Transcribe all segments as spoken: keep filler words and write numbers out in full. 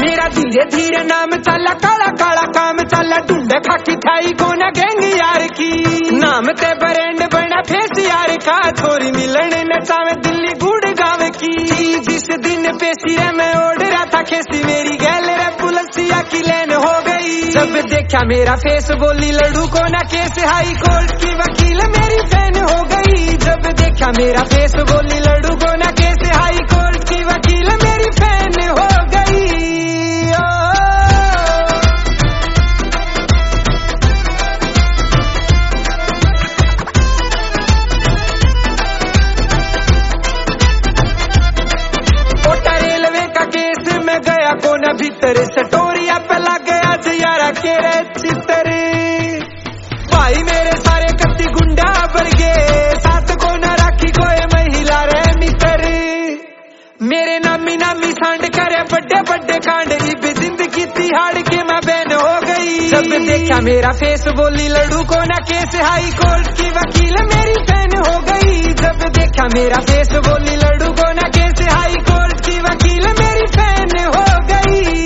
मेरा धीरे धीरे नाम चला, काला काला काम चला, ढूंढे खाकी थाई कोना गैंग यार की। नाम ते ब्रांड बना फेस यार का, छोरी मिलन नचावे दिल्ली गुड़गांव की। जिस दिन पेशी रे मैं ओढ़ रहा था खेसी, मेरी गैल रे पुलिसिया की लेन हो गई। जब देखा मेरा फेस बोली लड़ू को ना केस, हाई कोर्ट की वकील मेरी फैन हो गई। जब देखा मेरा फेस बोली लड़ू को ना केस, हाई कोर्ट की वकील मेरी फैन हो गई। कोटा रेलवे का केस में गया कोना भीतर, सटोरिया पे लग गया जयारा के रे चित्र। भाई मेरे सारे कत्ती गुंडा बढ़ गए, साथ को न राखी कोई महिला रे मित्र। मेरे नामी नामी सांड करे बड़े बड़े कांड, इब जिंदगी तिहाड़ के मैं बहन हो गई। जब देखा मेरा फेस बोली लड़ू को ना केस, हाई कोर्ट की वकील मेरी फैन हो गई। जब देखा मेरा फेस बोली लड़ू को ना केस, हाई कोर्ट की वकील मेरी फैन हो गई।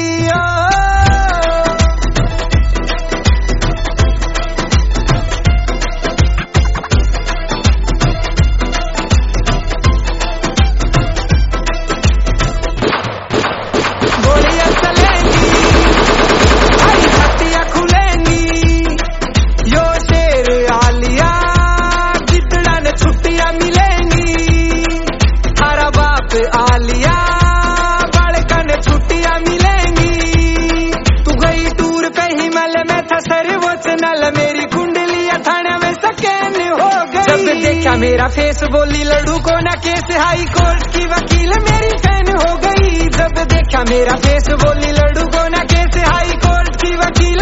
गोलियां चलेंगी, हरी छत्तियां खुलेंगी, यो शेर आलिया कितना न छुट्टियां मिलेंगी। हरा बाप आलिया बड़कन छुट्टियां मिलेंगी। तू गई टूर पे हिमालय में था सर्वोच्च नल, मेरी कुंडलियां थाने में सकैन हो गई। जब देखा मेरा फेस बोली लड़ू को ना केस, हाई कोर्ट की वकील मेरी फैन हो गई। जब देखा मेरा फेस बोली लड़ू को ना केस, हाई कोर्ट की वकील